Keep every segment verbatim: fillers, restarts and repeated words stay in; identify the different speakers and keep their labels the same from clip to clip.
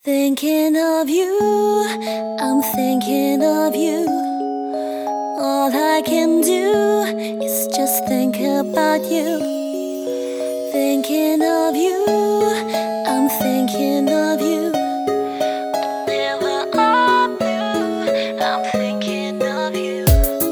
Speaker 1: Thinking of you, I'm thinking of you. All I can do is just think about you. Thinking of you, I'm thinking of you. Whenever I'm blue, I'm thinking of you.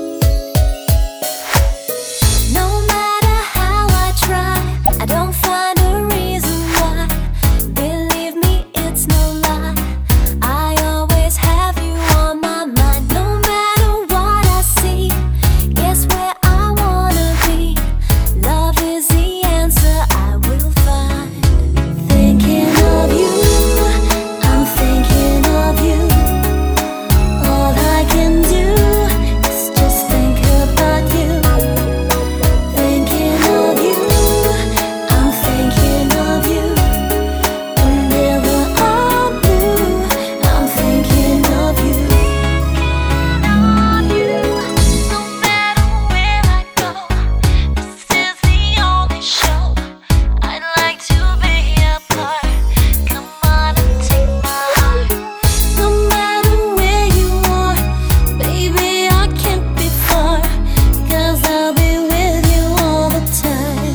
Speaker 1: No matter how I try, I don't find a reason why. Believe me, it's no lie. I always have you on my mind. No matter what I see, guess where I wanna be. Love is the answer I will find. Thinking of you, I'm thinking of you. All I can do is just think about you. Thinking of you, I'm thinking of you. Whenever I'm blue, I'm thinking of you. Thinking of you. No matter where I go, this is the only show. I'd like to be a part. Come on and take my heart. No matter where you are, baby, I can't be far, 'cause I'll be with you all the time.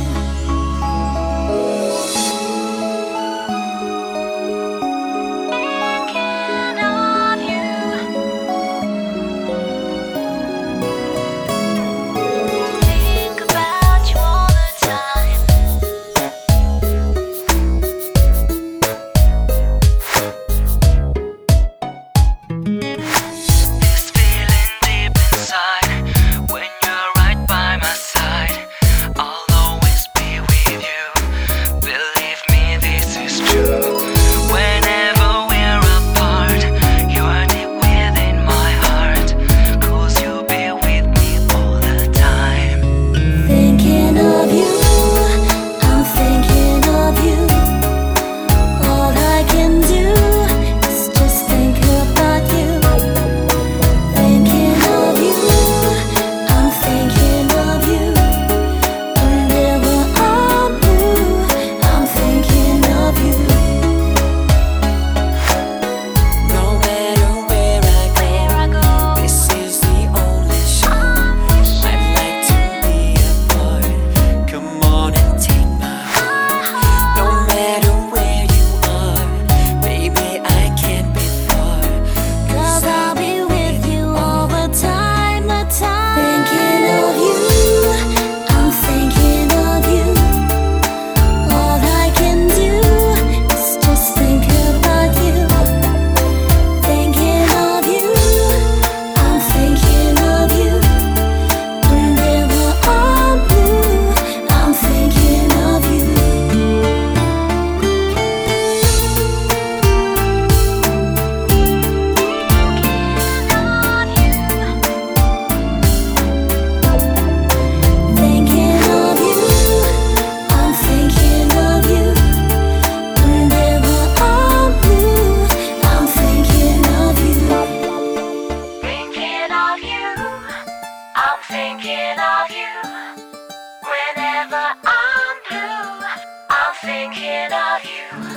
Speaker 1: Thinking of you. Think about you all the time.
Speaker 2: This feeling deep inside, when you're right by my side, I'll always be with you. Believe me, this is true. Whenever we're apart, you are deep within my heart, 'cause you'll be with me all the time.
Speaker 1: Thinking of you, I'm thinking of you. All I can do is just think about you. Thinking of you, I'm thinking of you. Whenever I'm blue, I'm thinking of you.
Speaker 3: No matter where I go, this is the only show. I'd like to be a part. Come on and take my heart. No matter where you are, baby, I can't be far.
Speaker 1: 'Cause I'll be with you all the time, the time. Thinking of you, I'm thinking of you. All I can do is just think about you. Thinking of you, I'm thinking of you. Whenever I'm blue, I'm thinking of you. Thinking of you, I'm thinking of you. Whenever I'm blue, I'm thinking of you. Thinking of you, I'm thinking of you. Whenever I'm blue, I'm thinking of you.